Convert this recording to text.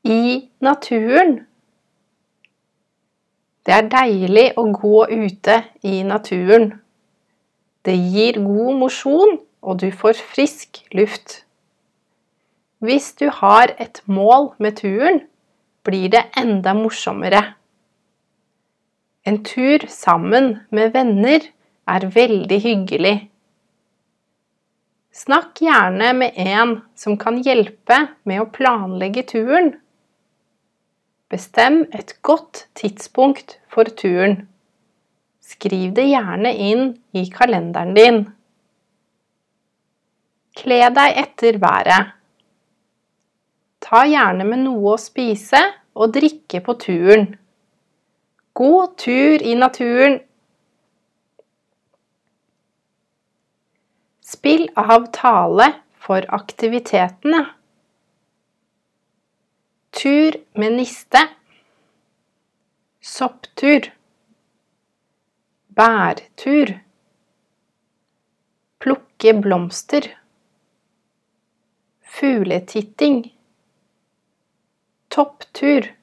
I naturen. Det er deilig å gå ute i naturen. Det gir god mosjon, og du får frisk luft. Hvis du har et mål med turen, blir det enda morsommere. En tur sammen med venner er veldig hyggelig. Snakk gjerne med en som kan hjelpe med å planlegge turen. Bestem et godt tidspunkt for turen. Skriv det gjerne inn i kalenderen din. Kle deg etter været. Ta gjerne med noe å spise og drikke på turen. God tur i naturen! Spill av tale for aktivitetene. Tur med niste. Sopptur. Bærtur. Plukke blomster. Fugletitting. Topptur.